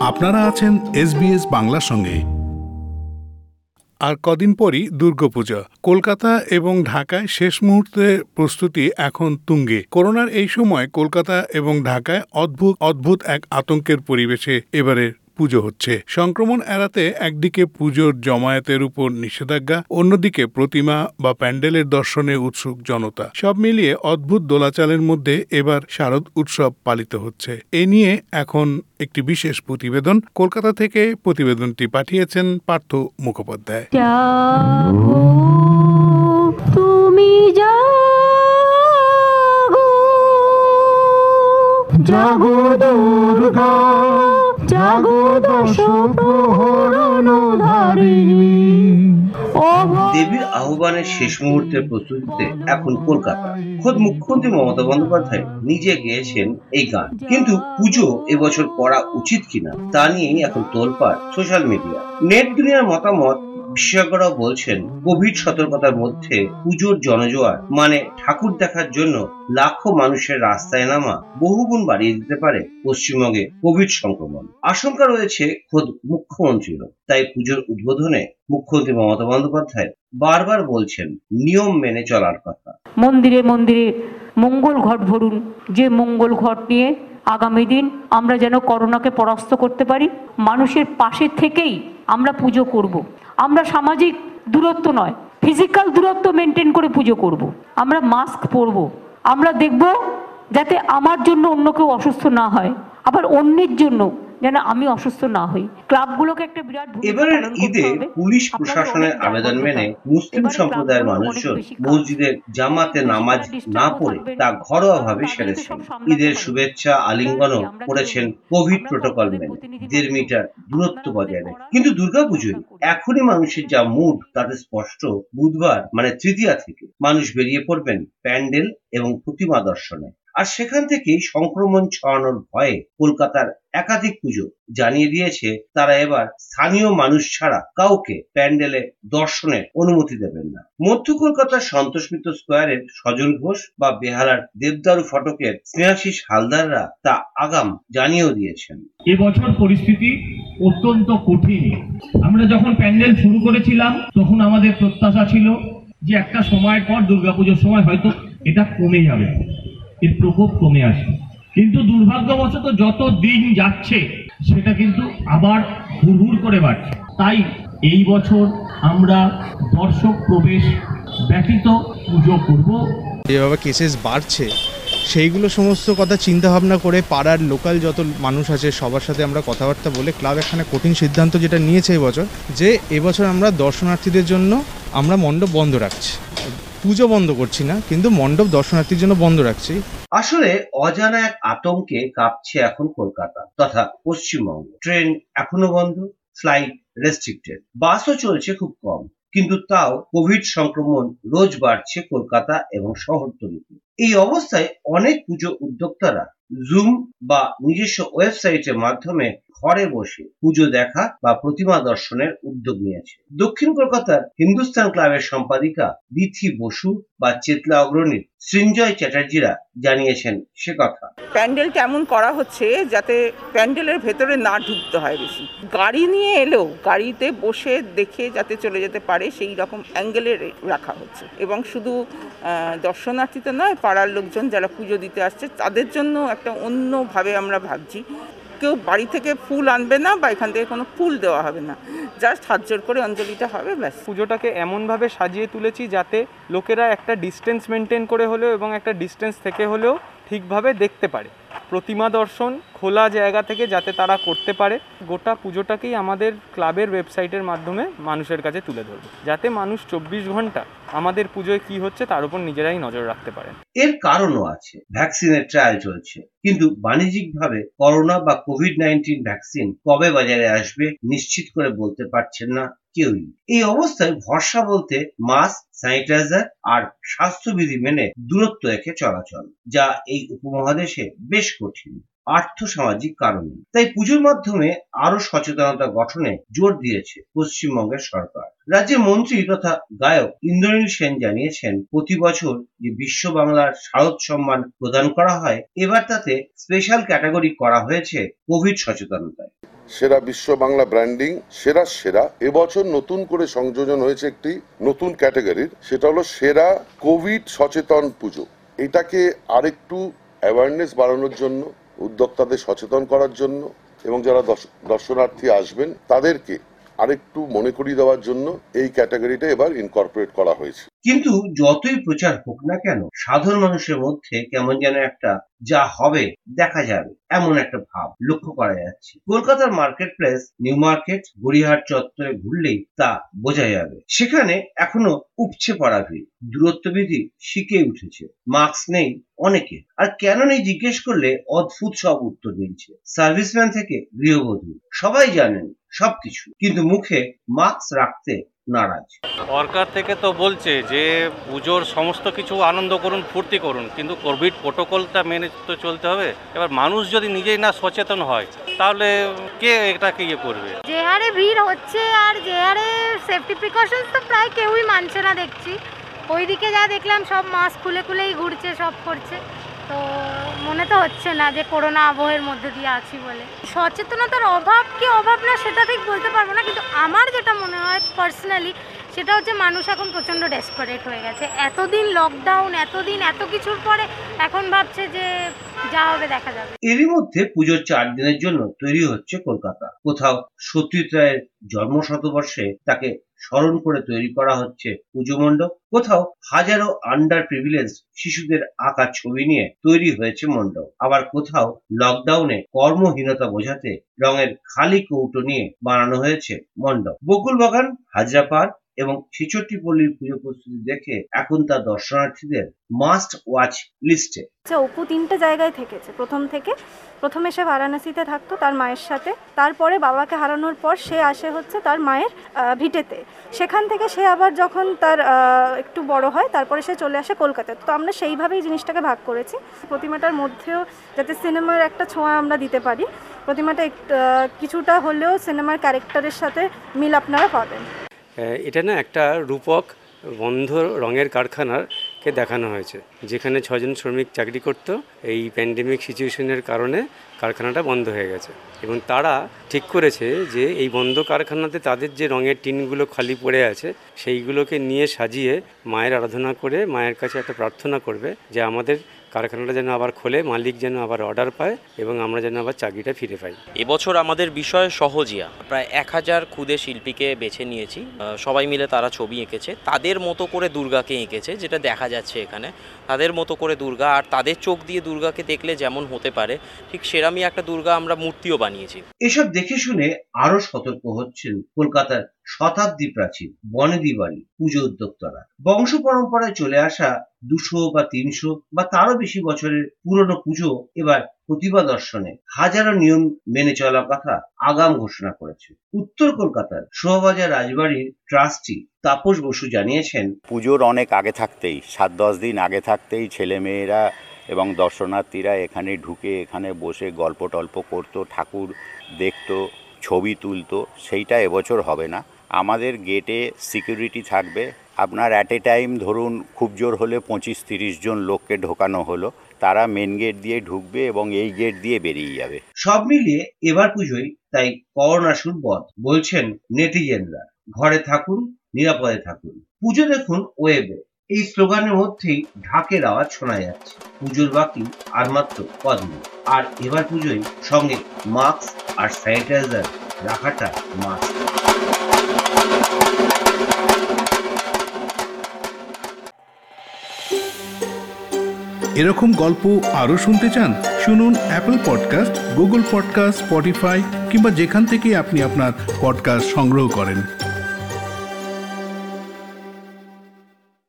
আপনারা আছেন SBS বাংলার সঙ্গে। আর কদিন পরই দুর্গাপূজা। কলকাতা এবং ঢাকায় শেষ মুহূর্তে প্রস্তুতি এখন তুঙ্গে। করোনার এই সময় কলকাতা এবং ঢাকায় অদ্ভুত এক আতঙ্কের পরিবেশে এবারে পুজো হচ্ছে। সংক্রমণ এড়াতে একদিকে পুজোর জমায়েতের উপর নিষেধাজ্ঞা, অন্যদিকে প্রতিমা বা প্যান্ডেলের দর্শনে উৎসুক জনতা। সব মিলিয়ে অদ্ভুত দোলাচালের মধ্যে এবার শারদ উৎসব পালিত হচ্ছে। এ নিয়ে এখন একটি বিশেষ প্রতিবেদন। কলকাতা থেকে প্রতিবেদনটি পাঠিয়েছেন পার্থ মুখোপাধ্যায়। তুমি জাগো জাগো দুর্গা জাগো দশ প্রহরণধারিণী। দেবীর আহ্বানের শেষ মুহূর্তের প্রস্তুতিতে এখন কলকাতা। খোদ মুখ্যমন্ত্রী মমতা বন্দ্যোপাধ্যায় নিজে গেয়েছেন এই গান। কিন্তু পুজো এবছর করা উচিত কিনা তা নিয়েই এখন তোলপাড় সোশ্যাল মিডিয়া। নেট দুনিয়ার মতামত। বিশেষজ্ঞরাও বলছেন, কোভিড সতর্কতার মধ্যে পুজোর জনজোয়ার মানে ঠাকুর দেখার জন্য লাখো মানুষের রাস্তায় নামা বহুগুণ বাড়িয়ে দিতে পারে পশ্চিমবঙ্গে কোভিড সংক্রমণ। আশঙ্কা রয়েছে খোদ মুখ্যমন্ত্রীরও। তাই পুজোর উদ্বোধনে মুখ্যমন্ত্রী মমতা বন্দ্যোপাধ্যায় বারবার বলছেন নিয়ম মেনে চলার কথা। মন্দিরে মন্দিরে মঙ্গল ঘট ভরুন, যে মঙ্গল ঘট নিয়ে আগামী দিন আমরা যেন করোনাকে পরাস্ত করতে পারি। মানুষের পাশে থেকেই আমরা পুজো করব। আমরা সামাজিক দূরত্ব নয়, ফিজিক্যাল দূরত্ব মেনটেন করে পুজো করব। আমরা মাস্ক পরব। আমরা দেখব যাতে আমার জন্য অন্য কেউ অসুস্থ না হয়, আবার অন্যের জন্য যেন আমি অসুস্থ না হই। ক্লাবগুলোকে একটা বিরাট এবারের ঈদে পুলিশ প্রশাসনের আবেদন মেনে মুসলিম সম্প্রদায়ের মানুষজন মসজিদের জামাতে নামাজ না পড়ে তা ঘরোয়াভাবে সেরেছেন। ঈদের শুভেচ্ছা আলিঙ্গনও করেছেন কোভিড প্রোটোকল মেনে 1.5 মিটার দূরত্ব বজায় রেখে। কিন্তু দুর্গাপুজোয় এখনই মানুষের যা মুড তাতে স্পষ্ট। বুধবার মানে তৃতীয়া থেকে মানুষ বেরিয়ে পড়বেন প্যান্ডেল এবং প্রতিমা দর্শনে। আর সেখান থেকেই সংক্রমণ ছড়ানোর ভয়ে কলকাতার একাধিক পুজো জানিয়ে দিয়েছে তারা এবার স্থানীয় মানুষ ছাড়া কাউকে প্যান্ডেলে দর্শনের অনুমতি দেবেন না। মধ্য কলকাতার সন্তোষ মিত্র স্কোয়ারের সজল ঘোষ বা বেহালার দেবদারু ফটকের স্নেহাশিস হালদাররা তা আগাম জানিয়েও দিয়েছেন। এবছর পরিস্থিতি অত্যন্ত কঠিন। আমরা যখন প্যান্ডেল শুরু করেছিলাম তখন আমাদের প্রত্যাশা ছিল যে একটা সময়ের পর দুর্গাপুজোর সময় হয়তো এটা কমে যাবে, এর প্রকোপ কমে আসে। কিন্তু দুর্ভাগ্যবশত যত দিন যাচ্ছে সেটা কিন্তু আবার হুড় করে বাড়ছে। তাই এই বছর আমরা দর্শক প্রবেশ ব্যতীত পুজো করব। যেভাবে কেসেস বাড়ছে সেইগুলো সমস্ত কথা চিন্তা ভাবনা করে পাড়ার লোকাল যত মানুষ আছে সবার সাথে আমরা কথাবার্তা বলে ক্লাব এখানে কঠিন সিদ্ধান্ত যেটা নিয়েছে এবছর, যে এবছর আমরা দর্শনার্থীদের জন্য আমরা মণ্ডপ বন্ধ রাখছি। পুজো বন্ধ করছি না, কিন্তু মণ্ডপ দর্শনার্থীর জন্য বন্ধ রাখছি। আসলে অজানা এক আতঙ্কে কাঁপছে এখন কলকাতা তথা পশ্চিমবঙ্গ। ট্রেন এখনো বন্ধ, ফ্লাইট রেস্ট্রিক্টেড, বাসও চলছে খুব কম। কিন্তু তাও কোভিড সংক্রমণ রোজ বাড়ছে কলকাতা এবং শহরতলিতে। এই অবস্থায় অনেক পুজো উদ্যোক্তারা জুম বা নিজস্ব ওয়েবসাইটের মাধ্যমে ঘরে বসে পুজো দেখা বা প্রতিমা দর্শনের উদ্যোগ নিয়েছে। দক্ষিণ কলকাতার হিন্দুস্তান ক্লাবের সম্পাদিকা বিথি বসু বা চেতলা অগ্রণী সৃঞ্জয় চ্যাটার্জিরা জানিয়েছেন সে কথা। প্যান্ডেল কেমন করা হচ্ছে যাতে প্যান্ডেলের ভেতরে না ঢুকতে হয় বেশি। গাড়ি নিয়ে এলেও গাড়িতে বসে দেখে যাতে চলে যেতে পারে সেই রকম অ্যাঙ্গেলে রাখা হচ্ছে। এবং শুধু দর্শনার্থীতে নয়, পাড়ার লোকজন যারা পুজো দিতে আসছে তাদের জন্য একটা অন্যভাবে আমরা ভাবছি। কেউ বাড়ি থেকে ফুল আনবে না বা এখান থেকে কোনো ফুল দেওয়া হবে না, জাস্ট হাত জোর করে অঞ্জলিটা হবে, ব্যাস। পুজোটাকে এমনভাবে সাজিয়ে তুলেছি যাতে লোকেরা একটা ডিস্টেন্স মেনটেন করে হলেও এবং একটা ডিস্টেন্স থেকে হলেও ঠিকভাবে দেখতে পারে। প্রতিমা দর্শন খোলা জায়গা থেকে যাতে তারা করতে পারে। গোটা পুজোটাকেই আমাদের ক্লাবের ওয়েবসাইটের মাধ্যমে মানুষের কাছে তুলে ধরবে, যাতে মানুষ 24 ঘন্টা আমাদের পুজোয় কি হচ্ছে তার উপর নিজেরাই নজর রাখতে পারেন। এর কারণও আছে, ভ্যাকসিনের ট্রায়াল চলছে, কিন্তু বাণিজ্যিকভাবে করোনা বা কোভিড-19 ভ্যাকসিন কবে বাজারে আসবে নিশ্চিত করে বলতে পারছেন না কেউই। এই অবস্থায় ভরসা বলতে মাস্ক, স্যানিটাইজার আর স্বাস্থ্যবিধি মেনে দূরত্ব রেখে চলাচল, যা এই উপমহাদেশে বেশ কঠিন আর্থসামাজিক কারণে। তাই পুজোর মাধ্যমে আরো সচেতনতা গঠনে জোর দিয়েছে পশ্চিমবঙ্গের সরকার। রাজ্যের মন্ত্রী তথা গায়ক ইন্দ্রনীল সেন জানিয়েছেন, প্রতি বছর যে বিশ্ব বাংলার শারদ সম্মান প্রদান করা হয়, এবার তাতে স্পেশাল ক্যাটাগরি করা হয়েছে কোভিড সচেতনতায়। সেরা বিশ্ব বাংলা ব্র্যান্ডিং, সেরা এবছর নতুন করে সংযোজন হয়েছে একটি নতুন ক্যাটাগরির, সেটা হলো সেরা কোভিড সচেতন পুজো। এটাকে আরেকটু অ্যাওয়ারনেস বাড়ানোর জন্য, উদ্যোক্তাদের সচেতন করার জন্য এবং যারা দর্শনার্থী আসবেন তাদেরকে আরেকটু মনে করিয়ে দেওয়ার জন্য এই ক্যাটাগরিটা এবার ইনকর্পোরেট করা হয়েছে। কিন্তু যতই প্রচার হোক না কেন, সাধারণ মানুষের মধ্যে কেমন যেন একটা যা হবে দেখা যাবে এমন একটা ভাব লক্ষ্য করা যাচ্ছে। কলকাতার market place, new market, Gariahat চত্বরে ঘুরলেই তা বোঝা যাবে। সেখানে এখনো উপচে পড়া ভিড়, দূরত্ববিধি শিখে উঠেছে, মাস্ক নেই অনেকে, আর কেন নেই জিজ্ঞেস করলে অদ্ভুত সব উত্তর দিচ্ছে। সার্ভিসম্যান থেকে গৃহবধূ সবাই জানেন সবকিছু, কিন্তু মুখে মাস্ক রাখতে নারাজ। সরকার থেকে তো বলছে যে পুজোর সমস্ত কিছু আনন্দ করুন, ফুর্তি করুন, কিন্তু কোভিড প্রোটোকলটা মেনে তো চলতে হবে। এবার মানুষ যদি নিজেই না সচেতন হয় তাহলে কে এটাকে ইয়ে করবে? যে হারে ভিড় হচ্ছে আর যে হারে সেফটি প্রিকশনস তো প্রায় কেউই মানছে না দেখছি। ওইদিকে যা দেখলাম সব মাস্ক খুলেই ঘুরছে, সব করছে, তো মনে তো হচ্ছে না যে করোনা আবহের মধ্যে দিয়ে আছি বলে। সচেতনতার অভাব কি অভাব না সেটা ঠিক বলতে পারবো না, কিন্তু আমার যেটা মনে হয় পার্সোনালি সেটা হচ্ছে মানুষ এখন প্রচণ্ড ডেসপারেট হয়ে গেছে। এতদিন লকডাউন, এতদিন এত কিছুর পরে এখন ভাবছে যে যা হবে দেখা যাবে। এরই মধ্যে পুজোর 4 দিনের জন্য তৈরি হচ্ছে কলকাতা। কোথাও সত্যজিৎ রায়ের জন্ম শতবর্ষে তাকে স্মরণ করে তৈরি করা হচ্ছে পুজো মণ্ডপ, কোথাও হাজারো আন্ডার প্রিভিলেজ শিশুদের আঁকা ছবি নিয়ে তৈরি হয়েছে মণ্ডপ, আবার কোথাও লকডাউনে কর্মহীনতা বোঝাতে রঙের খালি কৌটো নিয়ে বানানো হয়েছে মণ্ডপ। বকুলবাগান, হাজরাপাড় এবং ছেচট্টিপল্লীর পুজো প্রস্তুতি দেখে এখন তা দর্শনার্থীদের মাস্ট ওয়াচ লিস্টে। অপু 3টে জায়গায় থেকেছে। প্রথমে সে বারাণসীতে থাকতো তার মায়ের সাথে, তারপরে বাবাকে হারানোর পর সে আসে হচ্ছে তার মায়ের ভিটেতে। সেখান থেকে সে আবার যখন তার একটু বড় হয় তারপরে সে চলে আসে কলকাতায়। তো আমরা সেইভাবেই জিনিসটাকে ভাগ করেছি। প্রতিমাটার মধ্যেও যাতে সিনেমার একটা ছোঁয়া আমরা দিতে পারি, প্রতিমাটা কিছুটা হলেও সিনেমার ক্যারেক্টারের সাথে মিল আপনারা পাবেন। এটা না একটা রূপক বন্ধ রঙের কারখানাকে দেখানো হয়েছে, যেখানে 6 জন শ্রমিক চাকরি করত। এই প্যান্ডেমিক সিচুয়েশনের কারণে কারখানাটা বন্ধ হয়ে গেছে এবং তারা ঠিক করেছে যে এই বন্ধ কারখানাতে তাদের যে রঙের টিনগুলো খালি পড়ে আছে সেইগুলোকে নিয়ে সাজিয়ে মায়ের আরাধনা করে মায়ের কাছে একটা প্রার্থনা করবে যে আমাদের কারখানাটা যেন আবার খোলে, মালিক যেন আবার অর্ডার পায় এবং আমরা যেন আবার চাকরিটা ফিরে পাই। এবছর আমাদের বিষয় সহজিয়া। প্রায় 1000 ক্ষুদে শিল্পীকে বেছে নিয়েছি, সবাই মিলে তারা ছবি এঁকেছে, তাদের মতো করে দুর্গাকে এঁকেছে, যেটা দেখা যাচ্ছে এখানে তাদের মতো করে দুর্গা, আর তাদের চোখ দিয়ে দুর্গাকে দেখলে যেমন হতে পারে ঠিক সেরামই একটা দুর্গা আমরা মূর্তিও বানিয়েছি। এসব দেখে শুনে আরো সতর্ক হচ্ছেন কলকাতার শতাব্দী প্রাচীন বনেদি বাড়ি পুজো উদ্যোক্তারা। বংশ পরম্পরায় চলে আসা 200 বা 300 বা তারও বেশি বছরের পুরনো পুজো এবার প্রতিভা দর্শনে হাজারো নিয়ম মেনে চলার কথা আগাম ঘোষণা করেছে। উত্তর কলকাতার শোভাবাজার রাজবাড়ির ট্রাস্টি তাপস বসু জানিয়েছেন, পুজোর অনেক আগে থাকতেই 7-10 দিন আগে থাকতেই ছেলেমেয়েরা এবং দর্শনার্থীরা এখানে ঢুকে এখানে বসে গল্প টল্প করতো, ঠাকুর দেখতো, ছবি তুলতো। সেইটা এবছর হবে না। আমাদের গেটে সিকিউরিটি থাকবে। আপনার অ্যাট এ টাইম ধরুন খুব জোর হলে 25-30 জন লোককে ঢোকানো হলো, তারা মেন গেট দিয়ে ঢুকবে এবং এই গেট দিয়ে বেরিয়ে যাবে। সব মিলিয়ে এবার পুজোয় তাই করোনা সুরবধ বলছেন নেটিজেনরা। ঘরে থাকুন, নিরাপদে থাকুন, পুজো দেখুন ওয়েবে, এই স্লোগানের মধ্যেই ঢাকের আওয়াজ শোনা যাচ্ছে। পুজোর বাকি আর মাত্র কদিন, আর এবার পুজোয় সঙ্গে মাস্ক আর স্যানিটাইজার রাখাটা মাস্ট। এরকম গল্প আরও শুনতে চান? শুনুন Apple podcast, Google podcast, Spotify কিংবা যেখান থেকে আপনি আপনার পডকাস্ট সংগ্রহ করেন।